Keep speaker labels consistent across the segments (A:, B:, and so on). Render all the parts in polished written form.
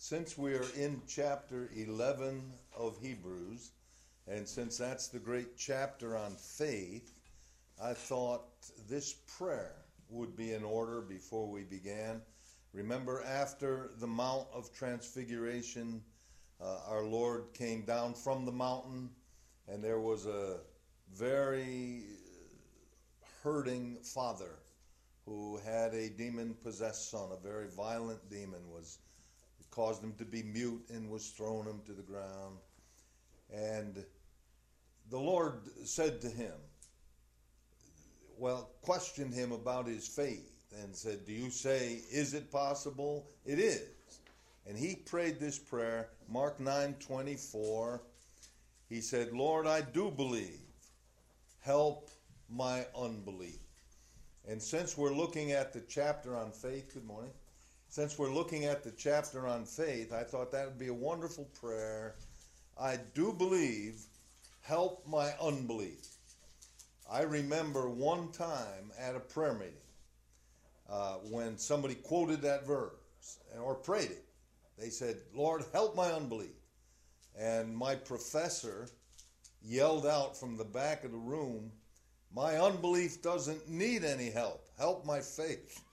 A: Since we are in chapter 11 of Hebrews, and since that's the great chapter on faith, I thought this prayer would be in order before we began. Remember, after the Mount of Transfiguration, our Lord came down from the mountain, and there was a very hurting father who had a demon-possessed son. A very violent demon caused him to be mute and was thrown him to the ground. And the Lord said to him, questioned him about his faith and said, "Do you say, is it possible?" It is. And he prayed this prayer, Mark 9:24. He said, "Lord, I do believe. Help my unbelief." And since we're looking at the chapter on faith, good morning. Since we're looking at the chapter on faith, I thought that would be a wonderful prayer. I do believe, help my unbelief. I remember one time at a prayer meeting when somebody quoted that verse or prayed it. They said, "Lord, help my unbelief." And my professor yelled out from the back of the room, "My unbelief doesn't need any help. Help my faith."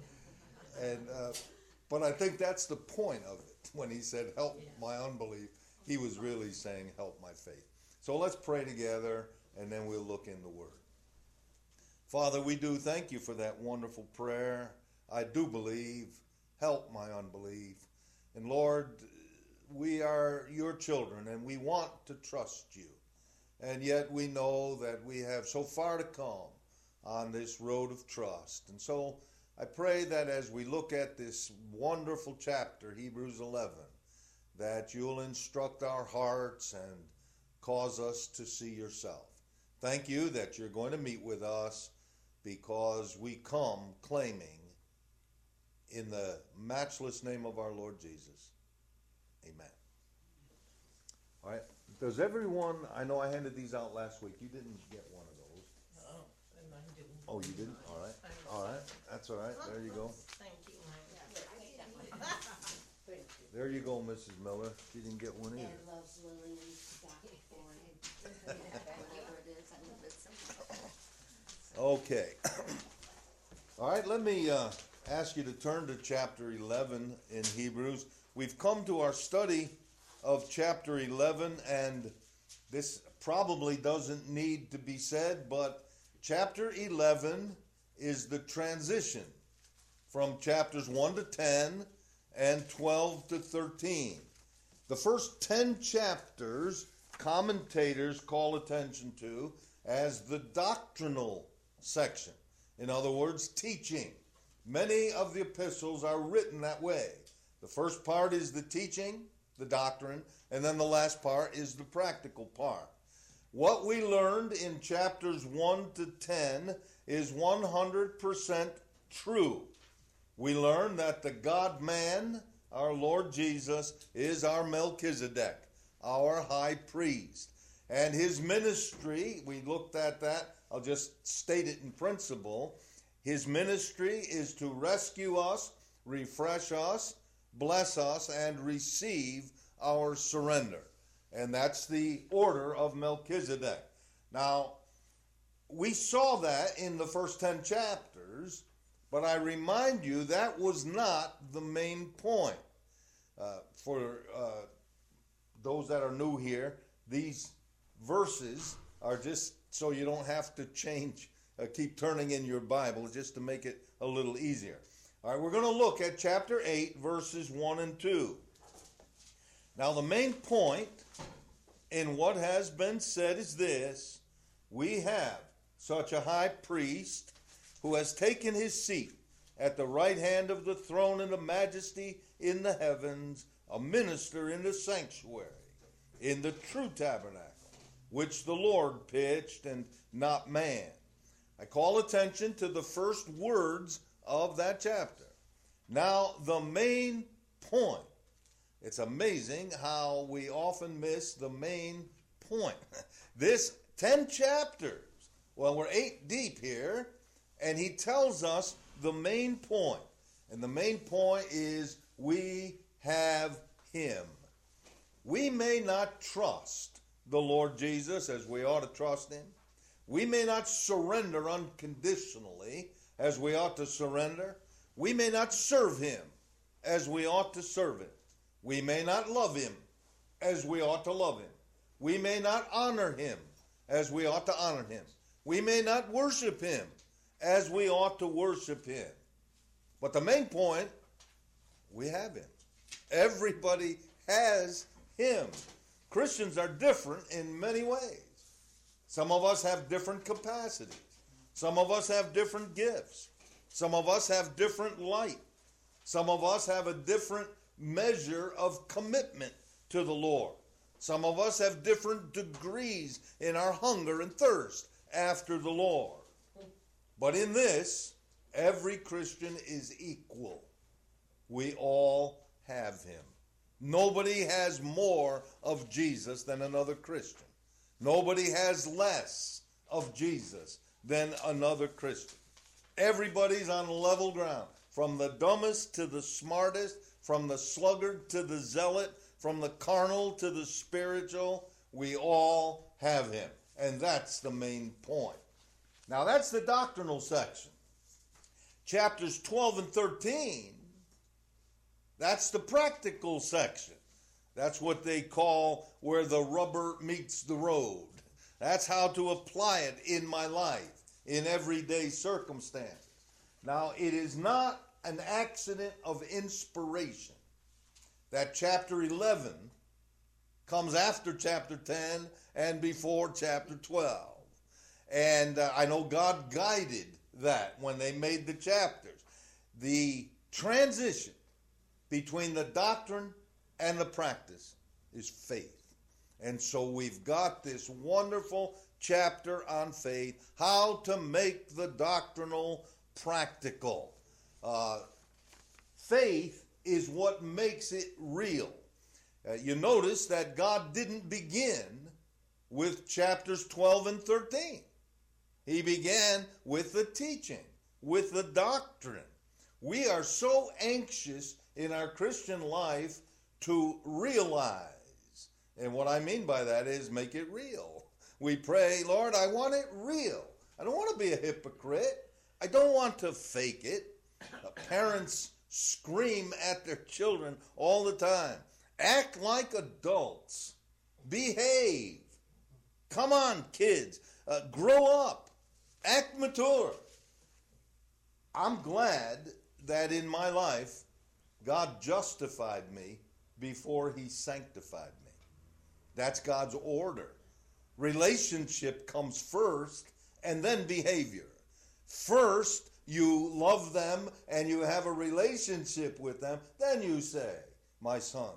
A: But I think that's the point of it. When he said, "Help my unbelief," he was really saying, "Help my faith." So let's pray together, and then we'll look in the Word. Father, we do thank you for that wonderful prayer. I do believe. Help my unbelief. And Lord, we are your children, and we want to trust you. And yet we know that we have so far to come on this road of trust. And so I pray that as we look at this wonderful chapter, Hebrews 11, that you'll instruct our hearts and cause us to see yourself. Thank you that you're going to meet with us because we come claiming in the matchless name of our Lord Jesus. Amen. All right. Does everyone, I know I handed these out last week. You didn't get one of those.
B: Oh, and I didn't.
A: Oh, you didn't? All right. All right. That's all right. There you go.
B: Thank you.
A: There you go, Mrs. Miller. She didn't get one either.
C: Ed loves Lily's got it for him. Whatever it is, I love it so much.
A: Okay. All right, let me ask you to turn to chapter 11 in Hebrews. We've come to our study of chapter 11, and this probably doesn't need to be said, but chapter 11 is the transition from chapters 1 to 10 and 12 to 13. The first 10 chapters, commentators call attention to as the doctrinal section. In other words, teaching. Many of the epistles are written that way. The first part is the teaching, the doctrine, and then the last part is the practical part. What we learned in chapters 1 to 10 is 100% true. We learned that the God-man, our Lord Jesus, is our Melchizedek, our high priest. And his ministry, we looked at that, I'll just state it in principle. His ministry is to rescue us, refresh us, bless us, and receive our surrender. And that's the order of Melchizedek. Now, we saw that in the first 10 chapters, but I remind you that was not the main point. For those that are new here, these verses are just so you don't have to keep turning in your Bible, just to make it a little easier. All right, we're going to look at chapter 8, verses 1 and 2. Now, the main point in what has been said is this: we have such a high priest who has taken his seat at the right hand of the throne in the majesty in the heavens, a minister in the sanctuary, in the true tabernacle, which the Lord pitched and not man. I call attention to the first words of that chapter. Now, the main point. It's amazing how we often miss the main point. This 10 chapters, well, we're 8 deep here, and he tells us the main point. And the main point is we have him. We may not trust the Lord Jesus as we ought to trust him. We may not surrender unconditionally as we ought to surrender. We may not serve him as we ought to serve him. We may not love him as we ought to love him. We may not honor him as we ought to honor him. We may not worship him as we ought to worship him. But the main point, we have him. Everybody has him. Christians are different in many ways. Some of us have different capacities. Some of us have different gifts. Some of us have different light. Some of us have a different measure of commitment to the Lord. Some of us have different degrees in our hunger and thirst after the Lord. But in this, every Christian is equal. We all have him. Nobody has more of Jesus than another Christian. Nobody has less of Jesus than another Christian. Everybody's on level ground, from the dumbest to the smartest, from the sluggard to the zealot, from the carnal to the spiritual. We all have him. And that's the main point. Now that's the doctrinal section. Chapters 12 and 13, that's the practical section. That's what they call where the rubber meets the road. That's how to apply it in my life, in everyday circumstances. Now, it is not an accident of inspiration that chapter 11 comes after chapter 10 and before chapter 12. And I know God guided that when they made the chapters. The transition between the doctrine and the practice is faith. And so we've got this wonderful chapter on faith, how to make the doctrinal practical. Faith is what makes it real. You notice that God didn't begin with chapters 12 and 13. He began with the teaching, with the doctrine. We are so anxious in our Christian life to realize. And what I mean by that is make it real. We pray, Lord, I want it real. I don't want to be a hypocrite. I don't want to fake it. Parents scream at their children all the time. Act like adults. Behave. Come on, kids. Grow up. Act mature. I'm glad that in my life, God justified me before he sanctified me. That's God's order. Relationship comes first and then behavior. First, you love them and you have a relationship with them. Then you say, my son,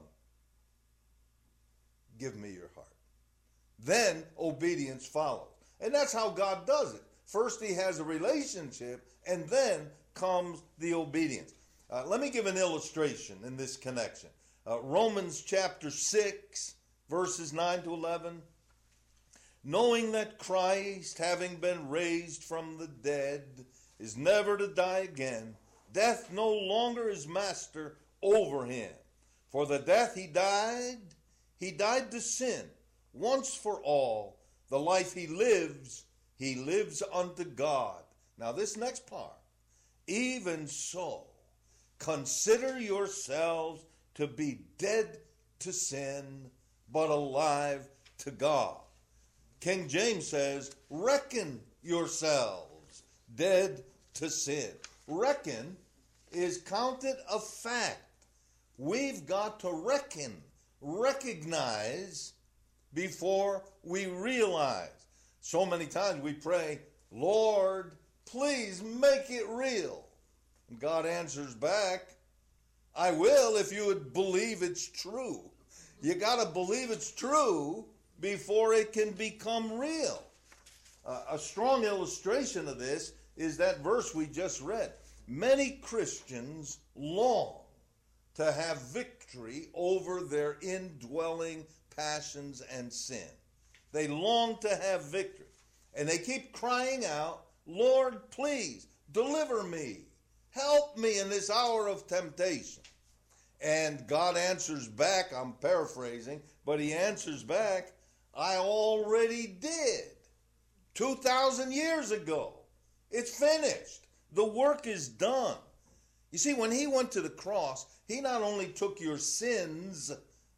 A: give me your heart. Then obedience follows. And that's how God does it. First he has a relationship and then comes the obedience. Let me give an illustration in this connection. Romans chapter 6, verses 9 to 11. Knowing that Christ, having been raised from the dead, is never to die again, death no longer is master over him. For the death he died to sin once for all. The life he lives unto God. Now this next part. Even so, consider yourselves to be dead to sin, but alive to God. King James says, reckon yourselves dead to sin. Reckon is counted a fact. We've got to recognize before we realize. So many times we pray, Lord, please make it real. And God answers back, I will if you would believe it's true. You got to believe it's true before it can become real. A strong illustration of this is that verse we just read. Many Christians long to have victory over their indwelling passions and sin. They long to have victory. And they keep crying out, Lord, please deliver me. Help me in this hour of temptation. And God answers back, I'm paraphrasing, but he answers back, I already did. 2,000 years ago. It's finished. The work is done. You see, when he went to the cross, he not only took your sins,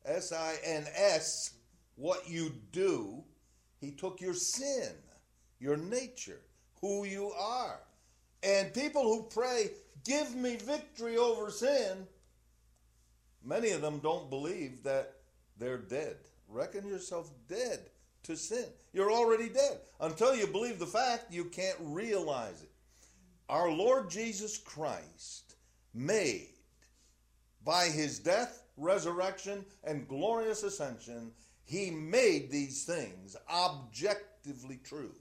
A: S-I-N-S, what you do, he took your sin, your nature, who you are. And people who pray, give me victory over sin, many of them don't believe that they're dead. Reckon yourself dead to sin. You're already dead. Until you believe the fact, you can't realize it. Our Lord Jesus Christ made, by his death, resurrection, and glorious ascension, he made these things objectively true.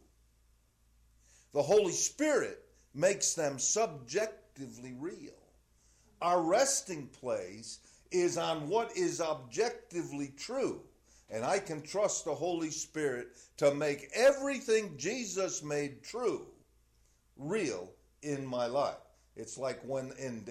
A: The Holy Spirit makes them subjectively real. Our resting place is on what is objectively true. And I can trust the Holy Spirit to make everything Jesus made true real in my life. It's like when in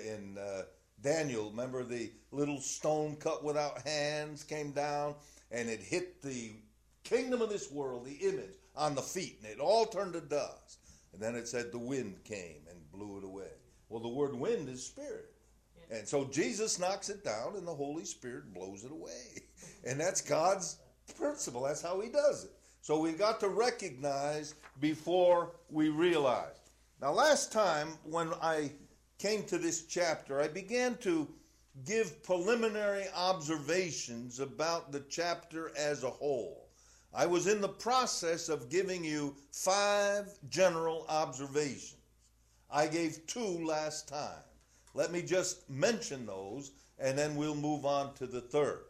A: Daniel, remember the little stone cut without hands came down and it hit the kingdom of this world, the image, on the feet, and it all turned to dust. And then it said the wind came and blew it away. Well, the word wind is spirit. And so Jesus knocks it down and the Holy Spirit blows it away. And that's God's principle. That's how he does it. So we've got to recognize before we realize. Now, last time when I came to this chapter, I began to give preliminary observations about the chapter as a whole. I was in the process of giving you 5 general observations. I gave 2 last time. Let me just mention those, and then we'll move on to the third.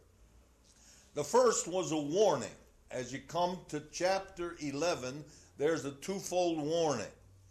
A: The first was a warning. As you come to chapter 11, there's a twofold warning.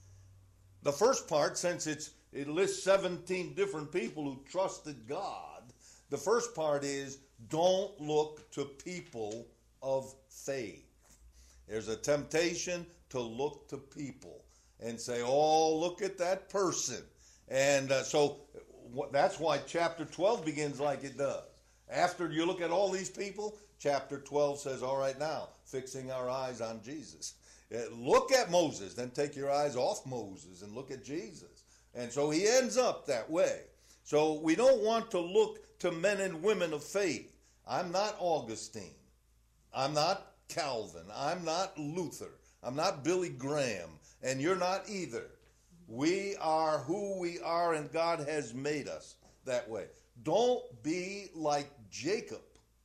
A: The first part, since it lists 17 different people who trusted God, the first part is don't look to people of faith. There's a temptation to look to people and say, oh, look at that person. And so that's why chapter 12 begins like it does. After you look at all these people, chapter 12 says, all right, now, fixing our eyes on Jesus. Look at Moses, then take your eyes off Moses and look at Jesus. And so he ends up that way. So we don't want to look to men and women of faith. I'm not Augustine. I'm not Calvin. I'm not Luther. I'm not Billy Graham. And you're not either. We are who we are, and God has made us that way. Don't be like Jacob,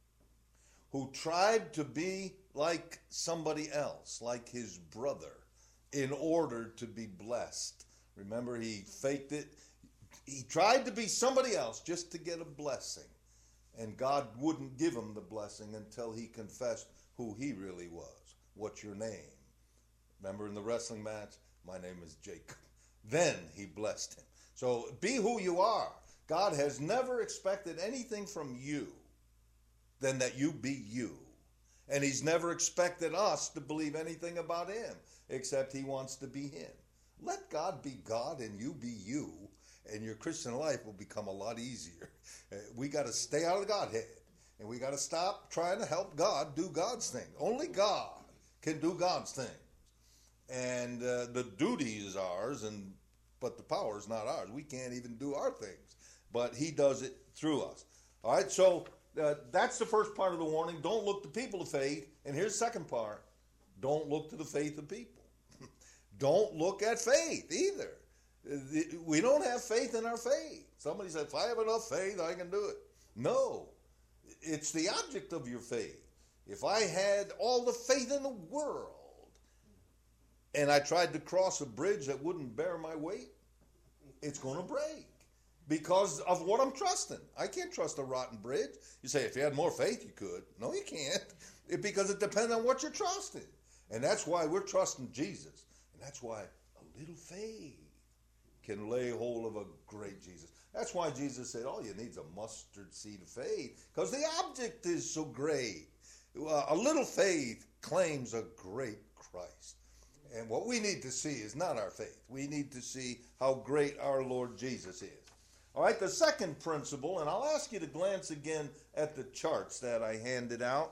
A: who tried to be like somebody else, like his brother, in order to be blessed. Remember, he faked it. He tried to be somebody else just to get a blessing. And God wouldn't give him the blessing until he confessed who he really was. What's your name? Remember in the wrestling match? My name is Jacob. Then he blessed him. So be who you are. God has never expected anything from you than that you be you. And he's never expected us to believe anything about him, except he wants to be him. Let God be God and you be you, and your Christian life will become a lot easier. We got to stay out of the Godhead, and we got to stop trying to help God do God's thing. Only God can do God's thing. And the duty is ours, but the power is not ours. We can't even do our things, but he does it through us. All right, so that's the first part of the warning. Don't look to people of faith. And here's the second part. Don't look to the faith of people. Don't look at faith either. We don't have faith in our faith. Somebody said, if I have enough faith, I can do it. No, it's the object of your faith. If I had all the faith in the world and I tried to cross a bridge that wouldn't bear my weight, it's going to break because of what I'm trusting. I can't trust a rotten bridge. You say, if you had more faith, you could. No, you can't, because it depends on what you're trusting. And that's why we're trusting Jesus. And that's why a little faith can lay hold of a great Jesus. That's why Jesus said, all you need is a mustard seed of faith, because the object is so great. A little faith claims a great Christ. And what we need to see is not our faith. We need to see how great our Lord Jesus is. All right, the second principle, and I'll ask you to glance again at the charts that I handed out.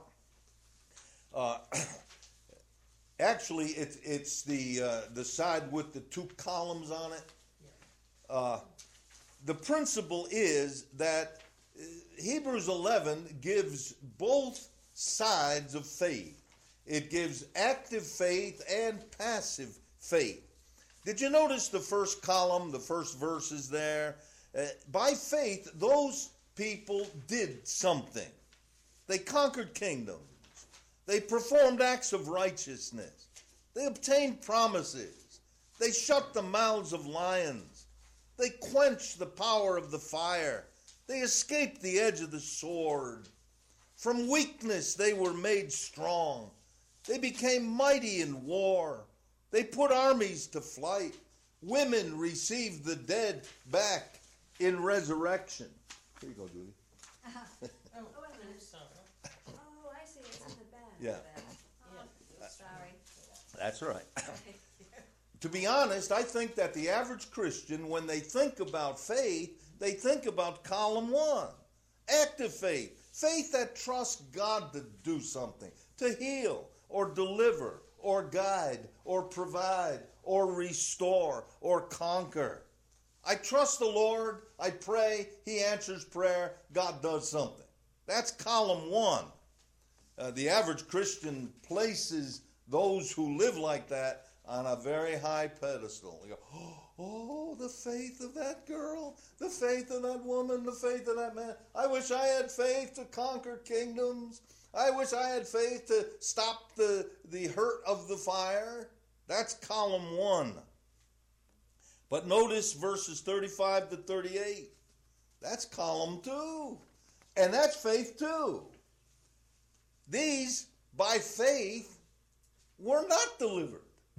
A: Actually, it's the side with the two columns on it. The principle is that Hebrews 11 gives both sides of faith. It gives active faith and passive faith. Did you notice the first column, the first verses there? By faith, those people did something. They conquered kingdoms. They performed acts of righteousness. They obtained promises. They shut the mouths of lions. They quenched the power of the fire. They escaped the edge of the sword. From weakness they were made strong. They became mighty in war. They put armies to flight. Women received the dead back in resurrection. Here you go, Judy.
B: Oh,
C: wait a minute.
B: sorry.
C: Oh, I see, it's in the back.
A: Yeah.
C: Oh, sorry.
A: That's right. To be honest, I think that the average Christian, when they think about faith, they think about column 1. Active faith. Faith that trusts God to do something, to heal or deliver or guide or provide or restore or conquer. I trust the Lord, I pray, He answers prayer, God does something. That's column 1. The average Christian places those who live like that on a very high pedestal. They go, oh, the faith of that girl, the faith of that woman, the faith of that man. I wish I had faith to conquer kingdoms. I wish I had faith to stop the hurt of the fire. That's column 1. But notice verses 35 to 38. That's column 2. And that's faith too. These, by faith, were not delivered.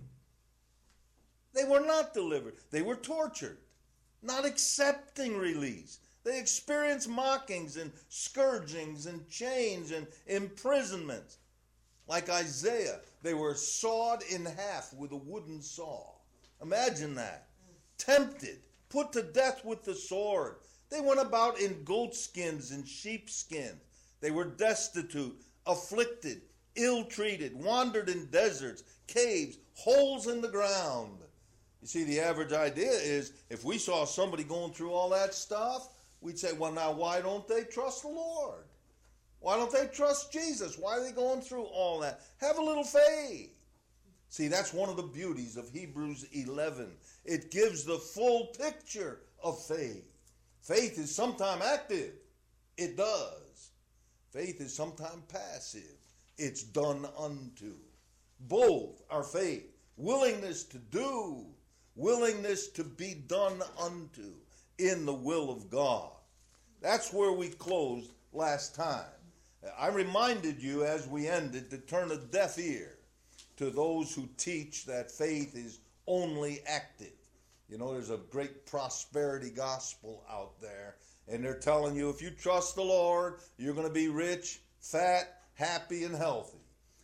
A: They were not delivered. They were tortured, not accepting release. They experienced mockings and scourgings and chains and imprisonments. Like Isaiah, they were sawed in half with a wooden saw. Imagine that. Tempted, put to death with the sword. They went about in goatskins and sheepskins. They were destitute, afflicted, ill-treated, wandered in deserts, caves, holes in the ground. You see, the average idea is if we saw somebody going through all that stuff, we'd say, well, now, why don't they trust the Lord? Why don't they trust Jesus? Why are they going through all that? Have a little faith. See, that's one of the beauties of Hebrews 11. It gives the full picture of faith. Faith is sometimes active. It does. Faith is sometimes passive. It's done unto. Both are faith. Willingness to do. Willingness to be done unto in the will of God. That's where we closed last time. I reminded you as we ended to turn a deaf ear to those who teach that faith is only active. You know, there's a great prosperity gospel out there, and they're telling you if you trust the Lord, you're going to be rich, fat, happy, and healthy.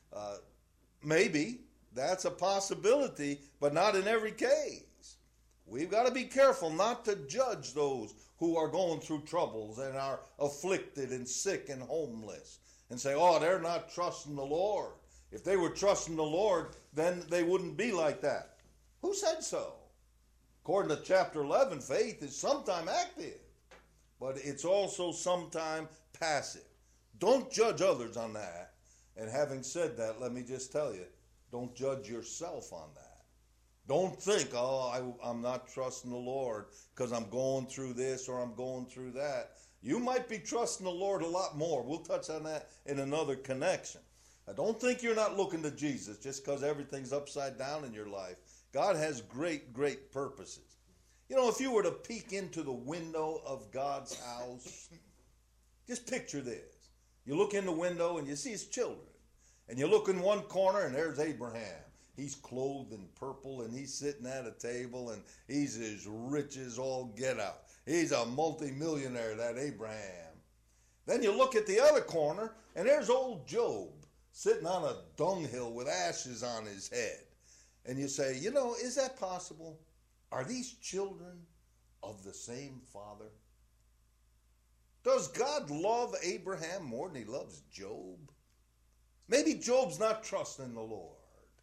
A: Maybe that's a possibility, but not in every case. We've got to be careful not to judge those who are going through troubles and are afflicted and sick and homeless and say, oh, they're not trusting the Lord. If they were trusting the Lord, then they wouldn't be like that. Who said so? According to chapter 11, faith is sometime active, but it's also sometime passive. Don't judge others on that. And having said that, let me just tell you, don't judge yourself on that. Don't think, oh, I'm not trusting the Lord because I'm going through this or I'm going through that. You might be trusting the Lord a lot more. We'll touch on that in another connection. I don't think you're not looking to Jesus just because everything's upside down in your life. God has great, great purposes. You know, if you were to peek into the window of God's house, just picture this. You look in the window and you see his children. And you look in one corner and there's Abraham. He's clothed in purple and he's sitting at a table and he's as rich as all get out. He's a multimillionaire, that Abraham. Then you look at the other corner and there's old Job sitting on a dunghill with ashes on his head. And you say, you know, is that possible? Are these children of the same father? Does God love Abraham more than he loves Job? Maybe Job's not trusting the Lord.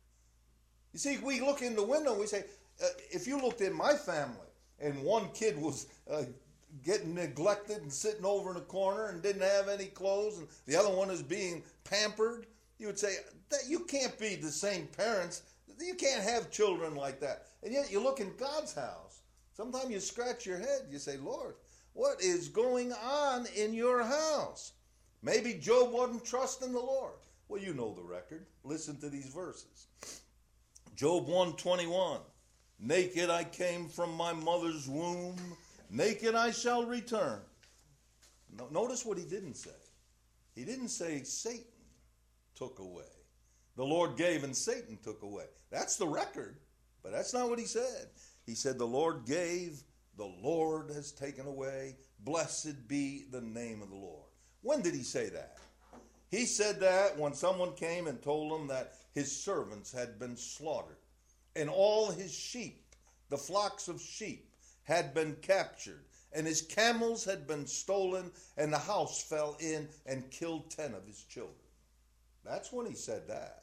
A: You see, we look in the window and we say, if you looked in my family and one kid was getting neglected and sitting over in a corner and didn't have any clothes and the other one is being pampered, you would say, that you can't be the same parents. You can't have children like that. And yet you look in God's house. Sometimes you scratch your head. You say, Lord, what is going on in your house? Maybe Job wasn't trusting the Lord. Well, you know the record. Listen to these verses. Job 1:21. Naked I came from my mother's womb. Naked I shall return. Notice what he didn't say. He didn't say Satan took away. The Lord gave and Satan took away. That's the record, but that's not what he said. He said the Lord gave, the Lord has taken away. Blessed be the name of the Lord. When did he say that? He said that when someone came and told him that his servants had been slaughtered and all his sheep, the flocks of sheep, had been captured and his camels had been stolen and the house fell in and killed 10 of his children. That's when he said that.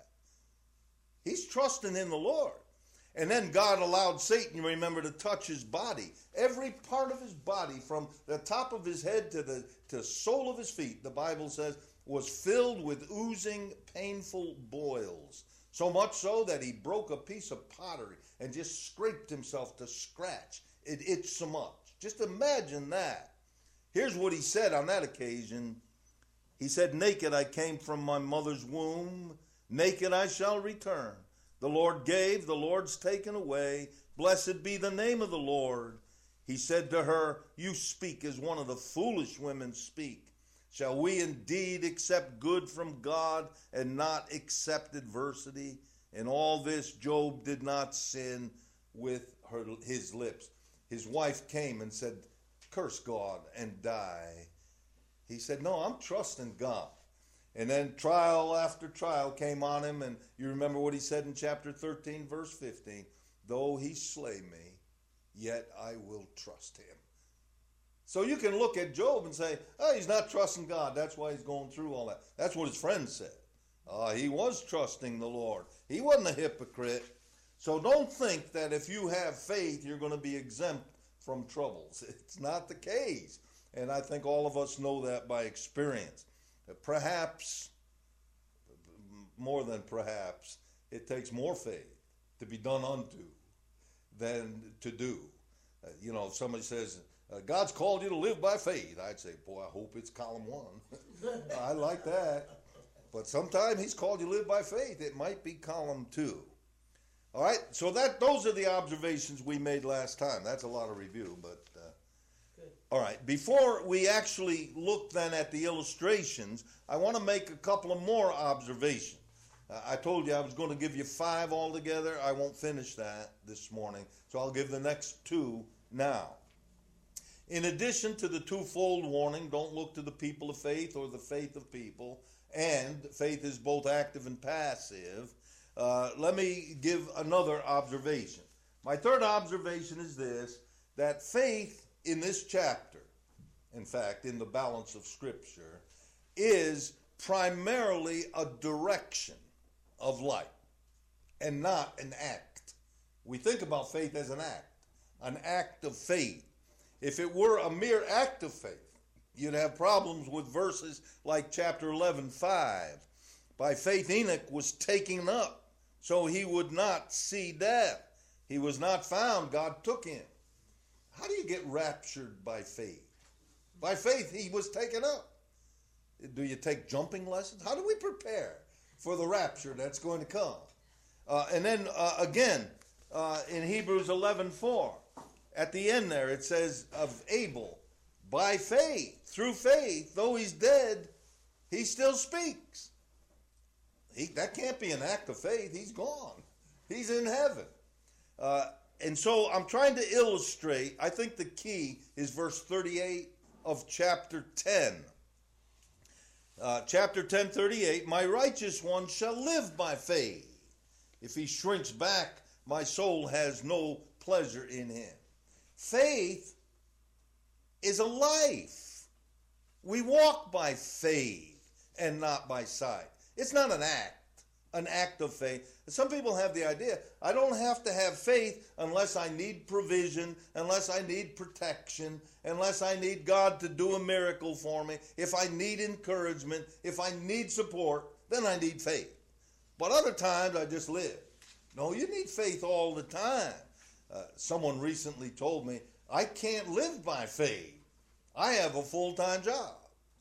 A: He's trusting in the Lord. And then God allowed Satan, you remember, to touch his body. Every part of his body, from the top of his head to the sole of his feet, the Bible says, was filled with oozing, painful boils. So much so that he broke a piece of pottery and just scraped himself to scratch. It itched so much. Just imagine that. Here's what he said on that occasion. He said, naked I came from my mother's womb. Naked I shall return. The Lord gave, the Lord's taken away. Blessed be the name of the Lord. He said to her, you speak as one of the foolish women speak. Shall we indeed accept good from God and not accept adversity? In all this, Job did not sin with his lips. His wife came and said, curse God and die. He said, no, I'm trusting God. And then trial after trial came on him, and you remember what he said in chapter 13, verse 15, though he slay me, yet I will trust him. So you can look at Job and say, oh, he's not trusting God. That's why he's going through all that. That's what his friends said. He was trusting the Lord. He wasn't a hypocrite. So don't think that if you have faith, you're going to be exempt from troubles. It's not the case. And I think all of us know that by experience. Perhaps, more than perhaps, it takes more faith to be done unto than to do. If somebody says, God's called you to live by faith, I'd say, boy, I hope it's column 1. I like that. But sometimes he's called you to live by faith. It might be column 2. All right, so those are the observations we made last time. That's a lot of review, but... All right, before we actually look then at the illustrations, I want to make a couple of more observations. I told you I was going to give you 5 altogether. I won't finish that this morning, so I'll give the next 2 now. In addition to the twofold warning, don't look to the people of faith or the faith of people, and faith is both active and passive, let me give another observation. My third observation is this, that faith in this chapter, in fact, in the balance of Scripture, is primarily a direction of life and not an act. We think about faith as an act of faith. If it were a mere act of faith, you'd have problems with verses like chapter 11:5. By faith Enoch was taken up, so he would not see death. He was not found, God took him. How do you get raptured by faith? By faith, he was taken up. Do you take jumping lessons? How do we prepare for the rapture that's going to come? And then again, in Hebrews 11:4, at the end there, it says of Abel, by faith, through faith, though he's dead, he still speaks. That can't be an act of faith. He's gone. He's in heaven. And so I'm trying to illustrate, I think the key is verse 38 of chapter 10. Chapter 10:38, my righteous one shall live by faith. If he shrinks back, my soul has no pleasure in him. Faith is a life. We walk by faith and not by sight. It's not an act of faith. Some people have the idea, I don't have to have faith unless I need provision, unless I need protection, unless I need God to do a miracle for me. If I need encouragement, if I need support, then I need faith. But other times I just live. No, you need faith all the time. Someone recently told me, I can't live by faith. I have a full-time job.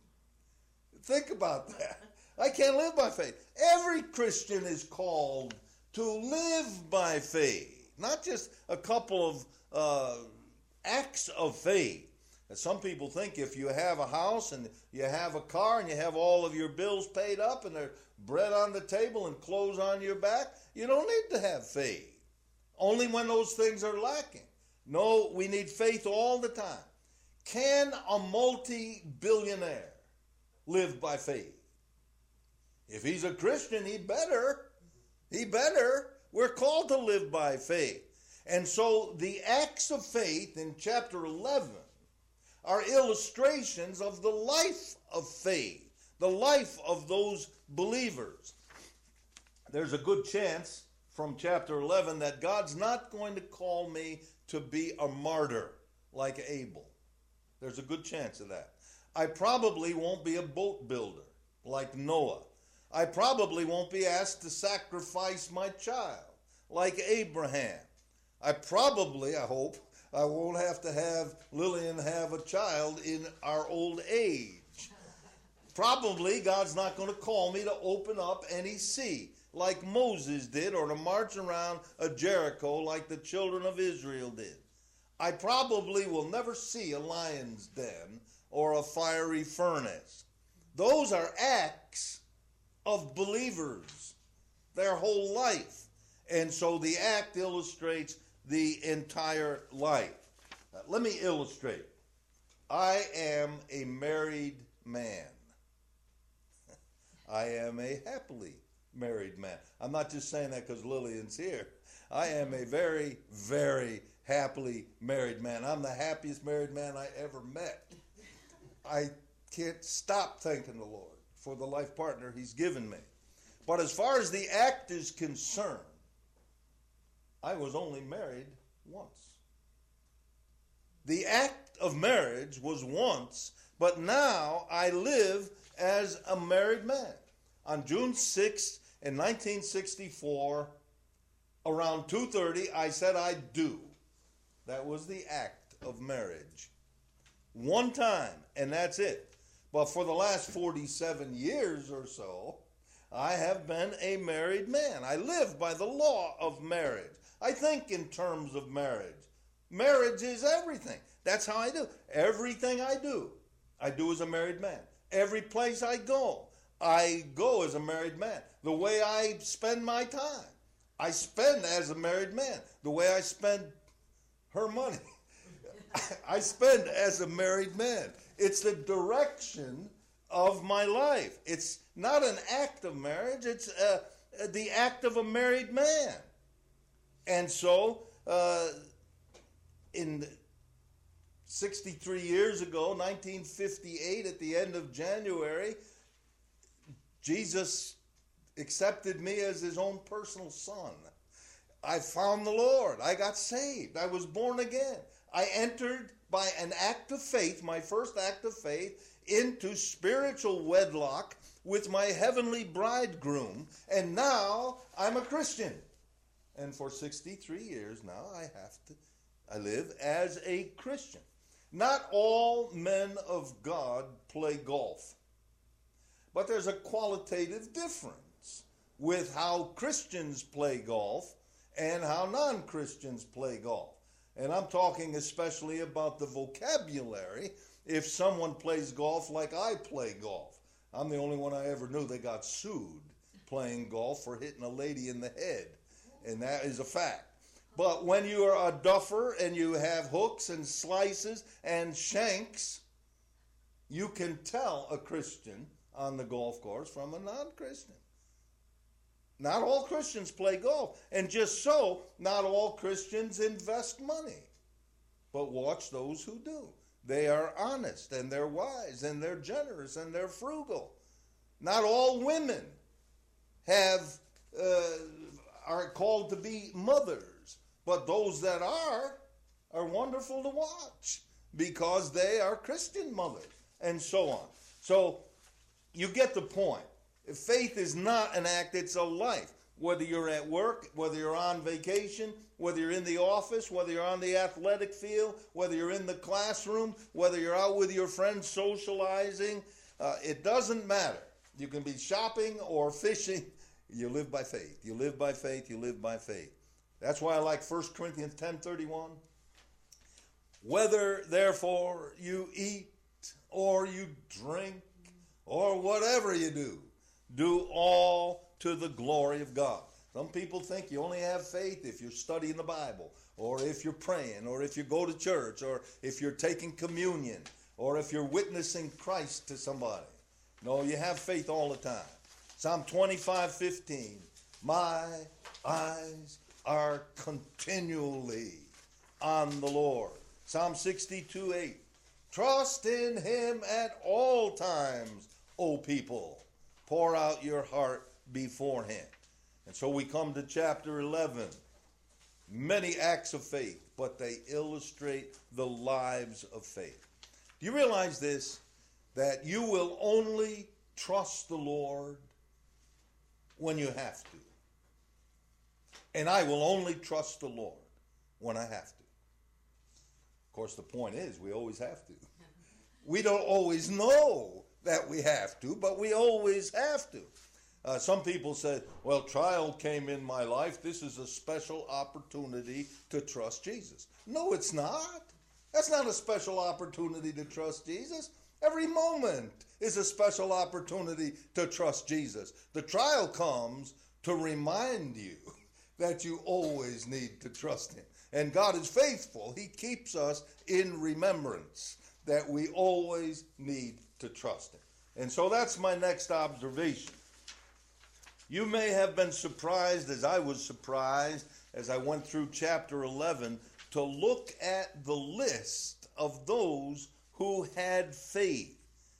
A: Think about that. I can't live by faith. Every Christian is called to live by faith, not just a couple of acts of faith. Some people think if you have a house and you have a car and you have all of your bills paid up and there's bread on the table and clothes on your back, you don't need to have faith. Only when those things are lacking. No, we need faith all the time. Can a multi-billionaire live by faith? If he's a Christian, he better. He better. We're called to live by faith. And so the acts of faith in chapter 11 are illustrations of the life of faith, the life of those believers. There's a good chance from chapter 11 that God's not going to call me to be a martyr like Abel. There's a good chance of that. I probably won't be a boat builder like Noah. I probably won't be asked to sacrifice my child like Abraham. I hope, I won't have to have Lillian have a child in our old age. Probably God's not going to call me to open up any sea like Moses did or to march around a Jericho like the children of Israel did. I probably will never see a lion's den or a fiery furnace. Those are acts of believers, their whole life. And so the act illustrates the entire life. Let me illustrate. I am a married man. I am a happily married man. I'm not just saying that because Lillian's here. I am a very, very happily married man. I'm the happiest married man I ever met. I can't stop thanking the Lord for the life partner he's given me. But as far as the act is concerned, I was only married once. The act of marriage was once, but now I live as a married man. On June 6th in 1964, around 2:30, I said I do. That was the act of marriage. One time, and that's it. But for the last 47 years or so, I have been a married man. I live by the law of marriage. I think in terms of marriage. Marriage is everything. That's how I do. Everything I do as a married man. Every place I go as a married man. The way I spend my time, I spend as a married man. The way I spend her money, I spend as a married man. It's the direction of my life. It's not an act of marriage. It's the act of a married man. And so, in 63 years ago, 1958, at the end of January, Jesus accepted me as his own personal son. I found the Lord. I got saved. I was born again. I entered by an act of faith, my first act of faith, into spiritual wedlock with my heavenly bridegroom. And now I'm a Christian. And for 63 years now, I live as a Christian. Not all men of God play golf. But there's a qualitative difference with how Christians play golf and how non-Christians play golf. And I'm talking especially about the vocabulary if someone plays golf like I play golf. I'm the only one I ever knew that got sued playing golf for hitting a lady in the head. And that is a fact. But when you are a duffer and you have hooks and slices and shanks, you can tell a Christian on the golf course from a non-Christian. Not all Christians play golf. And just so, not all Christians invest money. But watch those who do. they are honest, and they're wise, and they're generous, and they're frugal. Not all women are called to be mothers, but those that are wonderful to watch because they are Christian mothers, and so on. So you get the point. Faith is not an act, it's a life. Whether you're at work, whether you're on vacation, whether you're in the office, whether you're on the athletic field, whether you're in the classroom, whether you're out with your friends socializing, it doesn't matter. You can be shopping or fishing. You live by faith. You live by faith. You live by faith. That's why I like 1 Corinthians 10:31. Whether, therefore, you eat or you drink or whatever you do all to the glory of God. Some people think you only have faith if you're studying the Bible, or if you're praying, or if you go to church, or if you're taking communion, or if you're witnessing Christ to somebody. No, you have faith all the time. Psalm 25:15. My eyes are continually on the Lord. Psalm 62:8. Trust in him at all times, O people. Pour out your heart before him. And so we come to chapter 11. Many acts of faith, but they illustrate the lives of faith. Do you realize this? That you will only trust the Lord when you have to. And I will only trust the Lord when I have to. Of course, the point is we always have to. We don't always know that we have to, but we always have to. Some people say, well, trial came in my life. This is a special opportunity to trust Jesus. No, it's not. That's not a special opportunity to trust Jesus. Every moment is a special opportunity to trust Jesus. The trial comes to remind you that you always need to trust him. And God is faithful. He keeps us in remembrance that we always need to trust him. And so that's my next observation. You may have been surprised, as I was surprised, as I went through chapter 11, to look at the list of those who had faith.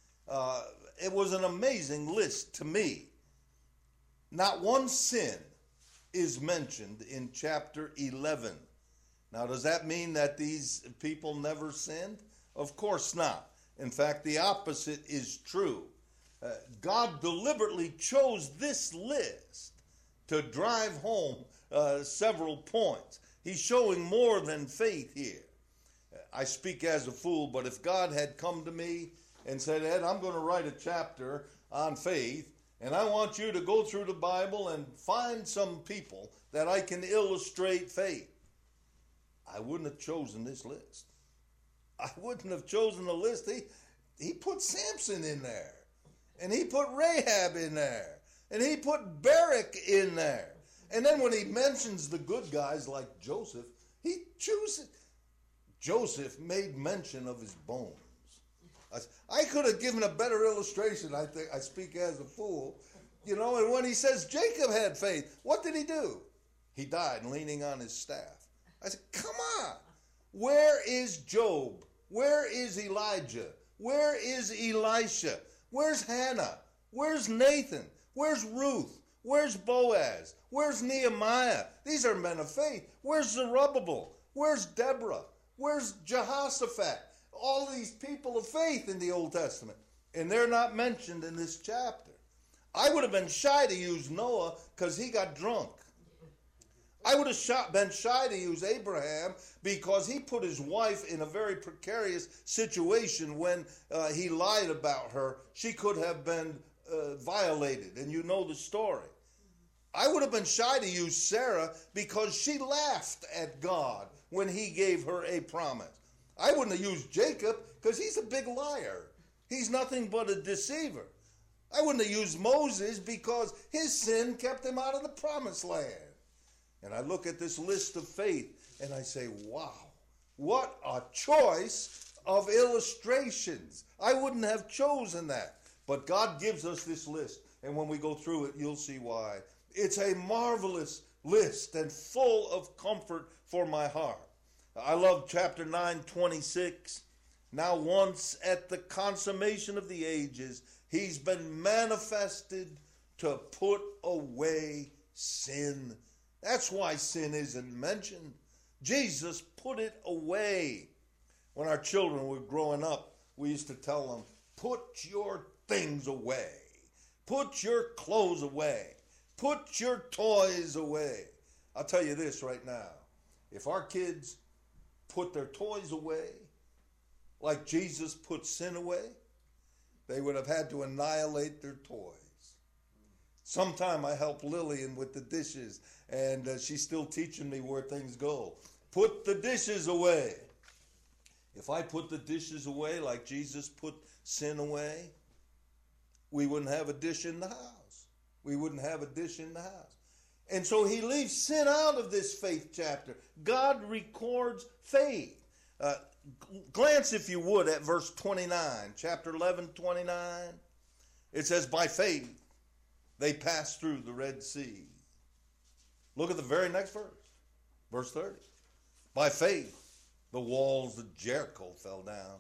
A: It was an amazing list to me. Not one sin is mentioned in chapter 11. Now, does that mean that these people never sinned? Of course not. In fact, the opposite is true. God deliberately chose this list to drive home several points. He's showing more than faith here. I speak as a fool, but if God had come to me and said, Ed, I'm going to write a chapter on faith, and I want you to go through the Bible and find some people that I can illustrate faith, I wouldn't have chosen this list. I wouldn't have chosen the list. He put Samson in there. And he put Rahab in there. And he put Barak in there. And then when he mentions the good guys like Joseph, he chooses. Joseph made mention of his bones. I could have given a better illustration, I think. I speak as a fool. You know, and when he says Jacob had faith, what did he do? He died leaning on his staff. I said, come on. Where is Job? Where is Elijah? Where is Elisha? Where's Hannah? Where's Nathan? Where's Ruth? Where's Boaz? Where's Nehemiah? These are men of faith. Where's Zerubbabel? Where's Deborah? Where's Jehoshaphat? All these people of faith in the Old Testament. And they're not mentioned in this chapter. I would have been shy to use Noah because he got drunk. I would have been shy to use Abraham because he put his wife in a very precarious situation when he lied about her. She could have been violated, and you know the story. I would have been shy to use Sarah because she laughed at God when he gave her a promise. I wouldn't have used Jacob because he's a big liar. He's nothing but a deceiver. I wouldn't have used Moses because his sin kept him out of the promised land. And I look at this list of faith and I say, wow, what a choice of illustrations. I wouldn't have chosen that. But God gives us this list. And when we go through it, you'll see why. It's a marvelous list and full of comfort for my heart. I love chapter 9:26. Now once at the consummation of the ages, he's been manifested to put away sin. That's why sin isn't mentioned. Jesus put it away. When our children were growing up, we used to tell them, put your things away. Put your clothes away. Put your toys away. I'll tell you this right now. If our kids put their toys away like Jesus put sin away, they would have had to annihilate their toys. Sometime I help Lillian with the dishes, and she's still teaching me where things go. Put the dishes away. If I put the dishes away like Jesus put sin away, we wouldn't have a dish in the house. We wouldn't have a dish in the house. And so he leaves sin out of this faith chapter. God records faith. Glance, if you would, at verse 29, chapter 11, 29. It says, by faith, they passed through the Red Sea. Look at the very next verse, verse 30. By faith, the walls of Jericho fell down.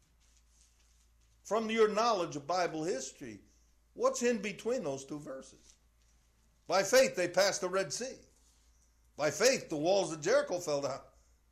A: From your knowledge of Bible history, what's in between those two verses? By faith, they passed the Red Sea. By faith, the walls of Jericho fell down.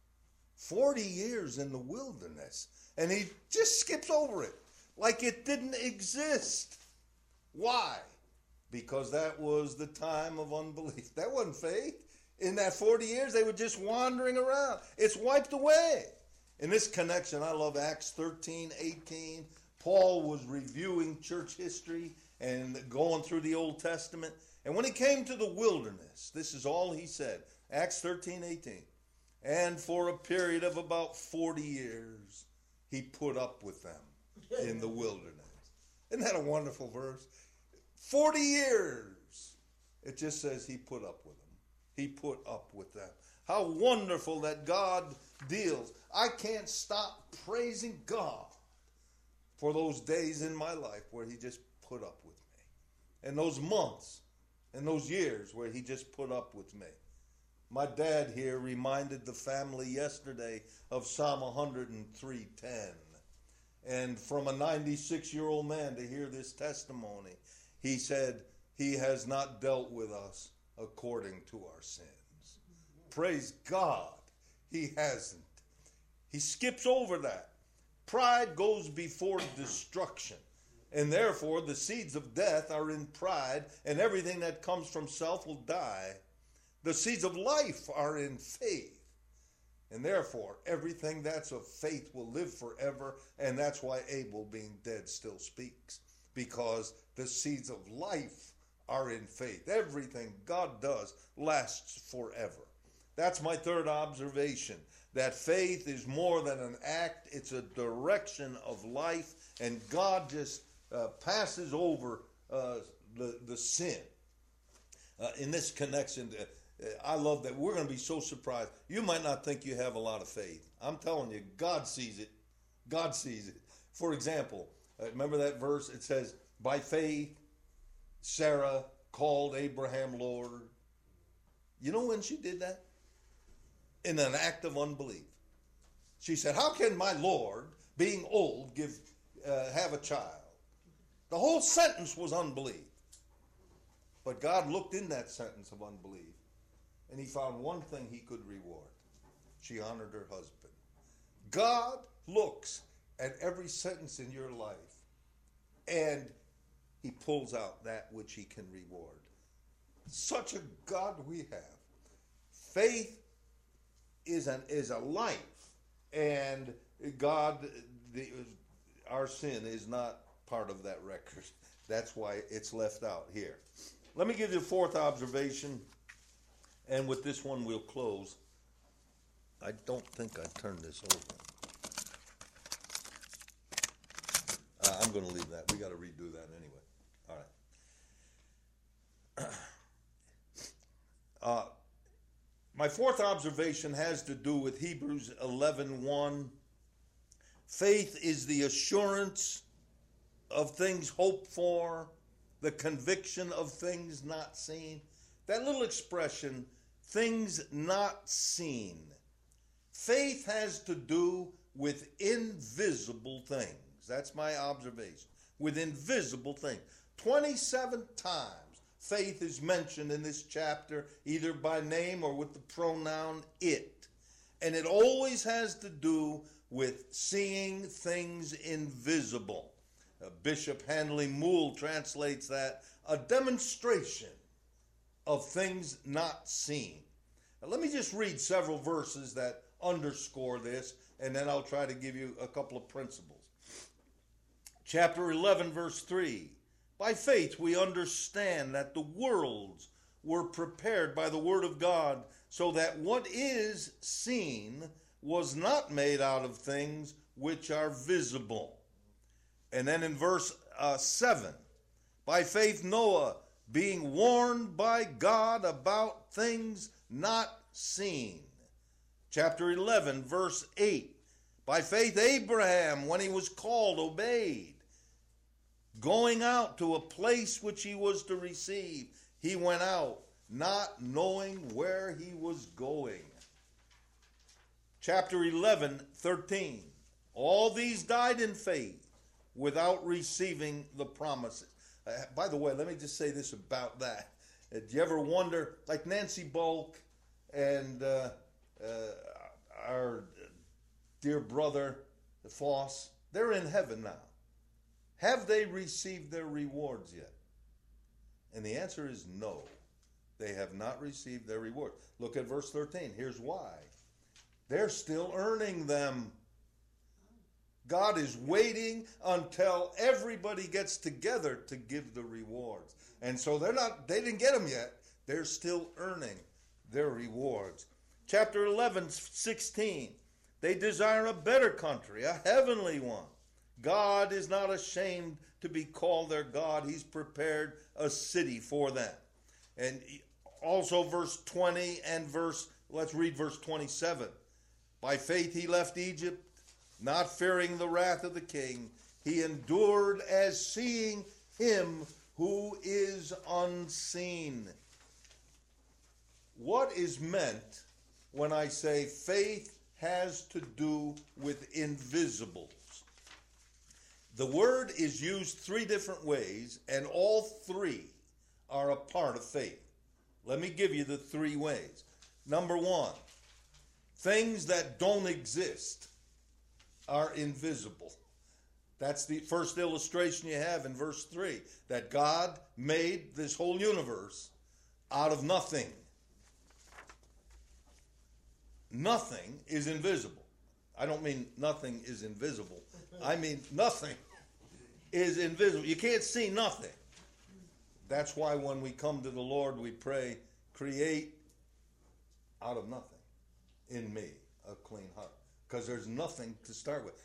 A: 40 years in the wilderness, and he just skips over it like it didn't exist. Why? Because that was the time of unbelief. That wasn't faith. In that 40 years, they were just wandering around. It's wiped away. In this connection, I love Acts 13, 18. Paul was reviewing church history and going through the Old Testament. And when he came to the wilderness, this is all he said. Acts 13, 18. And for a period of about 40 years, he put up with them in the wilderness. Isn't that a wonderful verse? 40 years. It just says he put up with them. He put up with them. How wonderful that God deals. I can't stop praising God for those days in my life where he just put up with me. And those months and those years where he just put up with me. My dad here reminded the family yesterday of Psalm 103:10. And from a 96-year-old man to hear this testimony, he said, he has not dealt with us according to our sins. Praise God, he hasn't. He skips over that. Pride goes before destruction. And therefore, the seeds of death are in pride, and everything that comes from self will die. The seeds of life are in faith. And therefore, everything that's of faith will live forever. And that's why Abel, being dead, still speaks. Because the seeds of life are in faith. Everything God does lasts forever. That's my third observation. That faith is more than an act. It's a direction of life. And God just passes over the sin. In this connection, I love that we're going to be so surprised. You might not think you have a lot of faith. I'm telling you, God sees it. God sees it. For example, remember that verse? It says, by faith, Sarah called Abraham Lord. You know when she did that? In an act of unbelief. She said, how can my Lord, being old, have a child? The whole sentence was unbelief. But God looked in that sentence of unbelief, and he found one thing he could reward. She honored her husband. God looks at every sentence in your life, and he pulls out that which he can reward. Such a God we have. Faith is a life, and God, our sin is not part of that record. That's why it's left out here. Let me give you a fourth observation, and with this one we'll close. I don't think I turned this over. I'm going to leave that. We got to redo that anyway. All right. My fourth observation has to do with Hebrews 11:1. Faith is the assurance of things hoped for, the conviction of things not seen. That little expression, things not seen. Faith has to do with invisible things. That's my observation. With invisible things. 27 times faith is mentioned in this chapter, either by name or with the pronoun it. And it always has to do with seeing things invisible. Bishop Handley Moule translates that a demonstration of things not seen. Now, let me just read several verses that underscore this, and then I'll try to give you a couple of principles. Chapter 11, verse 3. By faith we understand that the worlds were prepared by the word of God, so that what is seen was not made out of things which are visible. And then in verse 7, by faith Noah, being warned by God about things not seen. Chapter 11, verse 8, by faith Abraham, when he was called, obeyed. Going out to a place which he was to receive, he went out, not knowing where he was going. Chapter 11, 13. All these died in faith without receiving the promises. By the way, let me just say this about that. Do you ever wonder, like Nancy Bulk and our dear brother Foss, they're in heaven now. Have they received their rewards yet? And the answer is no. They have not received their reward. Look at verse 13. Here's why. They're still earning them. God is waiting until everybody gets together to give the rewards. And so they didn't get them yet. They're still earning their rewards. Chapter 11, 16. They desire a better country, a heavenly one. God is not ashamed to be called their God. He's prepared a city for them. And also verse 20 and let's read verse 27. By faith he left Egypt, not fearing the wrath of the king. He endured as seeing him who is unseen. What is meant when I say faith has to do with invisibles? The word is used three different ways, and all three are a part of faith. Let me give you the three ways. Number one, things that don't exist are invisible. That's the first illustration you have in verse 3, that God made this whole universe out of nothing. Nothing is invisible. I don't mean nothing is invisible. I mean nothing is invisible. You can't see nothing. That's why when we come to the Lord, we pray, create out of nothing in me a clean heart. Because there's nothing to start with.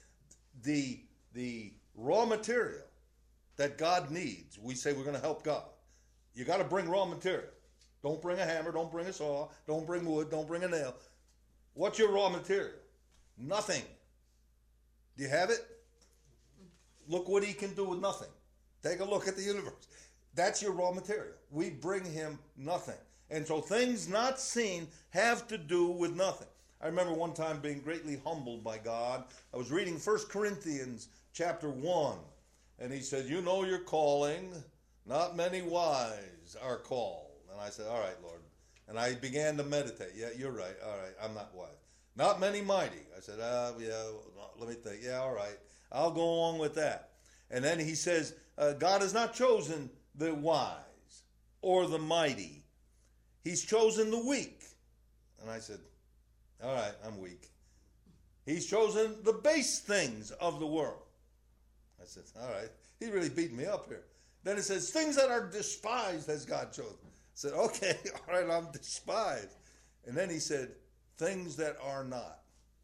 A: The raw material that God needs, we say we're going to help God. You got to bring raw material. Don't bring a hammer, don't bring a saw, don't bring wood, don't bring a nail. What's your raw material? Nothing. Do you have it? Look what he can do with nothing. Take a look at the universe. That's your raw material. We bring him nothing. And so things not seen have to do with nothing. I remember one time being greatly humbled by God. I was reading 1 Corinthians chapter 1. And he said, you know your calling. Not many wise are called. And I said, all right, Lord. And I began to meditate. Yeah, you're right. All right, I'm not wise. Not many mighty. I said, yeah, let me think. Yeah, all right. I'll go along with that. And then he says, God has not chosen the wise or the mighty. He's chosen the weak. And I said, all right, I'm weak. He's chosen the base things of the world. I said, all right. He really beat me up here. Then it says, things that are despised has God chosen. I said, okay, all right, I'm despised. And then he said, things that are not.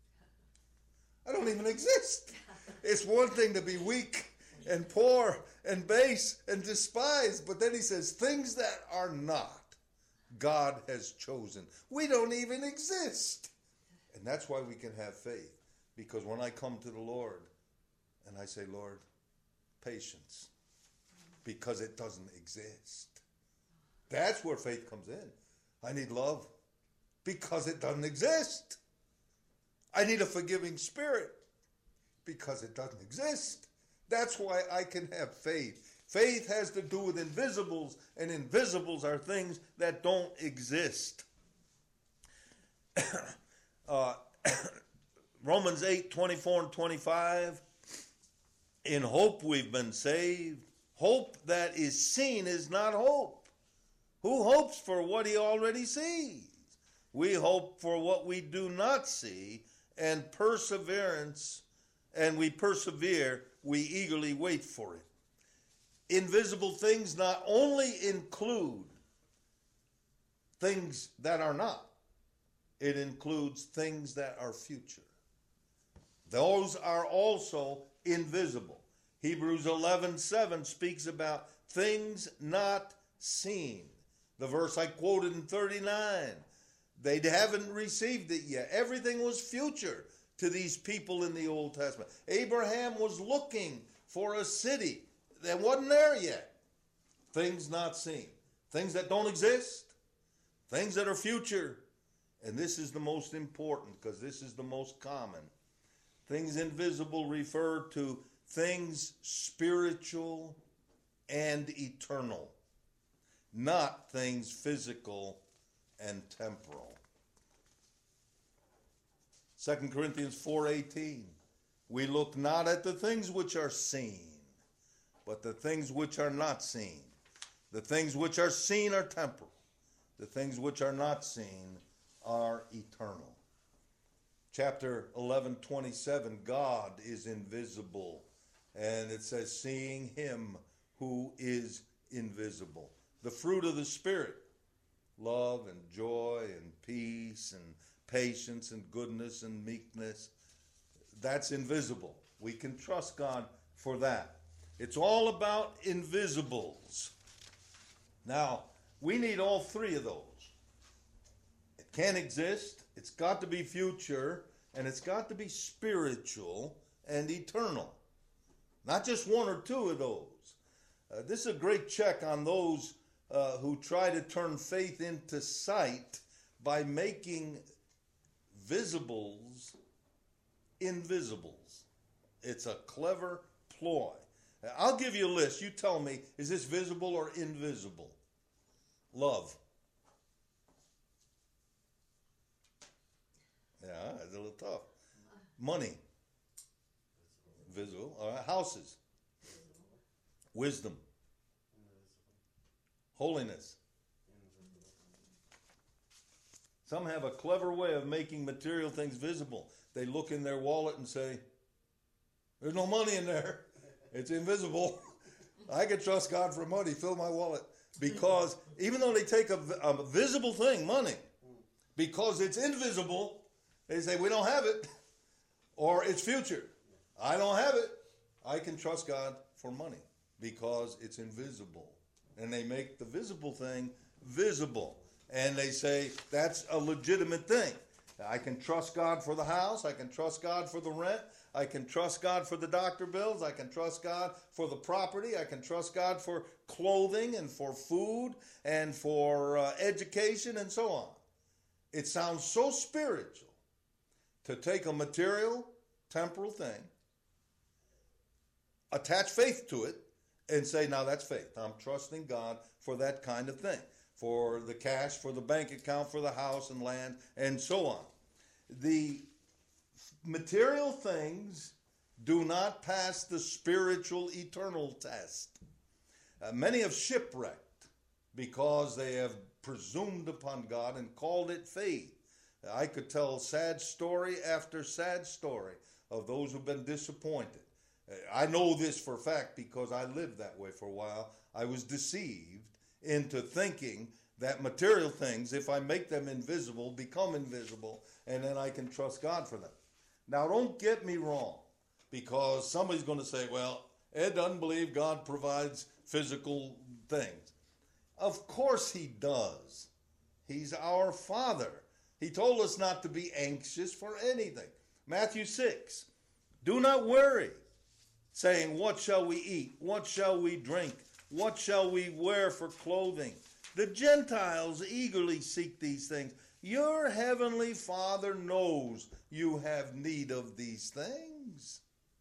A: I don't even exist. It's one thing to be weak and poor and base and despised. But then he says, things that are not, God has chosen. We don't even exist. And that's why we can have faith. Because when I come to the Lord and I say, Lord, patience, because it doesn't exist. That's where faith comes in. I need love because it doesn't exist. I need a forgiving spirit Because it doesn't exist. That's why I can have faith. Faith has to do with invisibles, and invisibles are things that don't exist. Romans 8:24 and 25. In hope we've been saved. Hope that is seen is not hope. Who hopes for what he already sees? We hope for what we do not see, and we persevere, we eagerly wait for it. Invisible things not only include things that are not, it includes things that are future. Those are also invisible. Hebrews 11:7 speaks about things not seen. The verse I quoted in 39, they haven't received it yet. Everything was future to these people in the Old Testament. Abraham was looking for a city that wasn't there yet. Things not seen. Things that don't exist. Things that are future. And this is the most important because this is the most common. Things invisible refer to things spiritual and eternal, not things physical and temporal. 2 Corinthians 4:18, we look not at the things which are seen, but the things which are not seen. The things which are seen are temporal. The things which are not seen are eternal. Chapter 11:27, God is invisible. And it says, seeing him who is invisible. The fruit of the Spirit, love and joy and peace and patience and goodness and meekness, that's invisible. We can trust God for that. It's all about invisibles. Now, we need all three of those. It can't exist, it's got to be future, and it's got to be spiritual and eternal. Not just one or two of those. This is a great check on those who try to turn faith into sight by making visibles invisibles. It's a clever ploy. I'll give you a list. You tell me, is this visible or invisible? Love. Yeah, it's a little tough. Money. Visible. All right. Houses. Wisdom. Holiness. Some have a clever way of making material things visible. They look in their wallet and say, there's no money in there. It's invisible. I can trust God for money. Fill my wallet. Because even though they take a visible thing, money, because it's invisible, they say, we don't have it. Or it's future. I don't have it. I can trust God for money because it's invisible. And they make the visible thing visible. And they say that's a legitimate thing. I can trust God for the house. I can trust God for the rent. I can trust God for the doctor bills. I can trust God for the property. I can trust God for clothing and for food and for education and so on. It sounds so spiritual to take a material, temporal thing, attach faith to it, and say, now that's faith. I'm trusting God for that kind of thing, for the cash, for the bank account, for the house and land, and so on. The material things do not pass the spiritual eternal test. Many have shipwrecked because they have presumed upon God and called it faith. I could tell sad story after sad story of those who've been disappointed. I know this for a fact because I lived that way for a while. I was deceived into thinking that material things, if I make them invisible, become invisible, and then I can trust God for them. Now, don't get me wrong, because somebody's going to say, well, Ed doesn't believe God provides physical things. Of course he does. He's our Father. He told us not to be anxious for anything. Matthew 6, do not worry, saying, what shall we eat? What shall we drink? What shall we wear for clothing? The Gentiles eagerly seek these things. Your heavenly Father knows you have need of these things.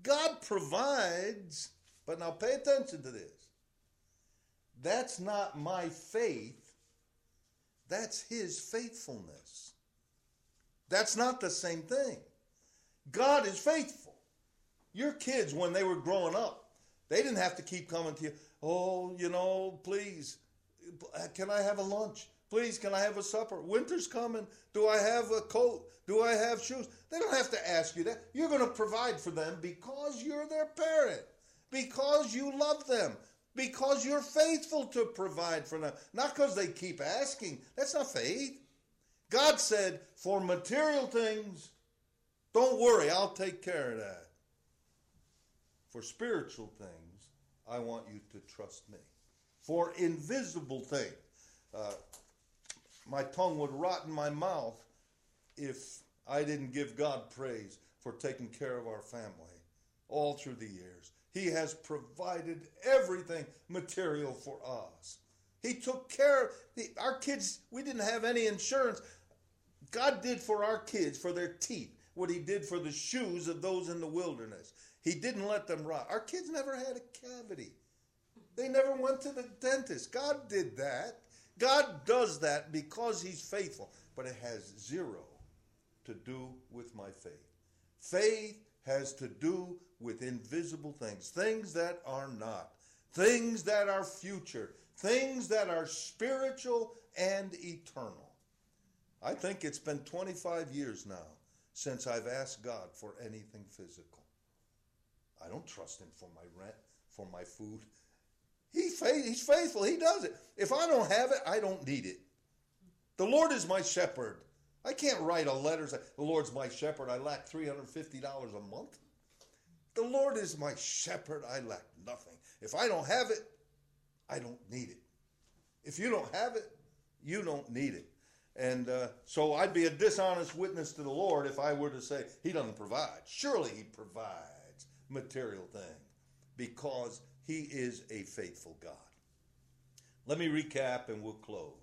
A: God provides, but now pay attention to this. That's not my faith. That's his faithfulness. That's not the same thing. God is faithful. Your kids, when they were growing up, they didn't have to keep coming to you. Oh, please, can I have a lunch? Please, can I have a supper? Winter's coming. Do I have a coat? Do I have shoes? They don't have to ask you that. You're going to provide for them because you're their parent, because you love them, because you're faithful to provide for them. Not because they keep asking. That's not faith. God said, for material things, don't worry, I'll take care of that. For spiritual things, I want you to trust me. For invisible things, my tongue would rot in my mouth if I didn't give God praise for taking care of our family all through the years. He has provided everything material for us. He took care of our kids. We didn't have any insurance. God did for our kids, for their teeth, what he did for the shoes of those in the wilderness. He didn't let them rot. Our kids never had a cavity. They never went to the dentist. God did that. God does that because he's faithful. But it has zero to do with my faith. Faith has to do with invisible things, things that are not, things that are future, things that are spiritual and eternal. I think it's been 25 years now since I've asked God for anything physical. I don't trust him for my rent, for my food. He's faithful. He does it. If I don't have it, I don't need it. The Lord is my shepherd. I can't write a letter saying, the Lord's my shepherd. I lack $350 a month. The Lord is my shepherd. I lack nothing. If I don't have it, I don't need it. If you don't have it, you don't need it. And so I'd be a dishonest witness to the Lord if I were to say he doesn't provide. Surely he provides material things because he is a faithful God. Let me recap and we'll close.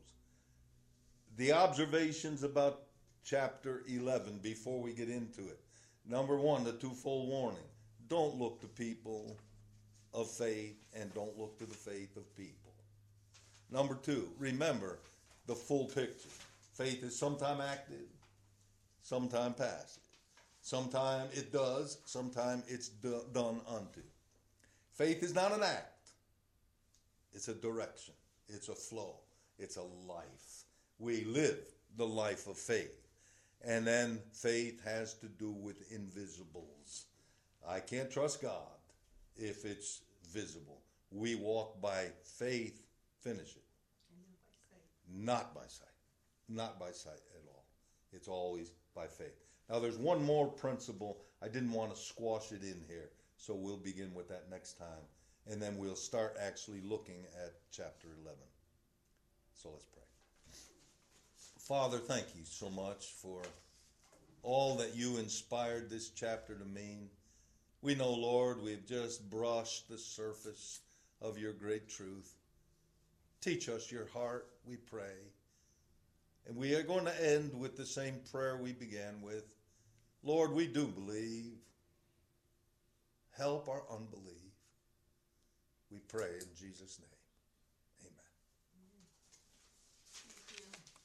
A: The observations about chapter 11 before we get into it. Number one, the twofold warning. Don't look to people of faith and don't look to the faith of people. Number two, remember the full picture. Faith is sometime active, sometime passive. Sometime it does, sometime it's done unto. Faith is not an act. It's a direction. It's a flow. It's a life. We live the life of faith. And then faith has to do with invisibles. I can't trust God if it's visible. We walk by faith, finish it. Not by sight. Not by sight at all. It's always by faith. Now there's one more principle. I didn't want to squash it in here. So we'll begin with that next time. And then we'll start actually looking at chapter 11. So let's pray. Father, thank you so much for all that you inspired this chapter to mean. We know, Lord, we've just brushed the surface of your great truth. Teach us your heart, we pray. And we are going to end with the same prayer we began with. Lord, we do believe. Help our unbelief. We pray in Jesus' name.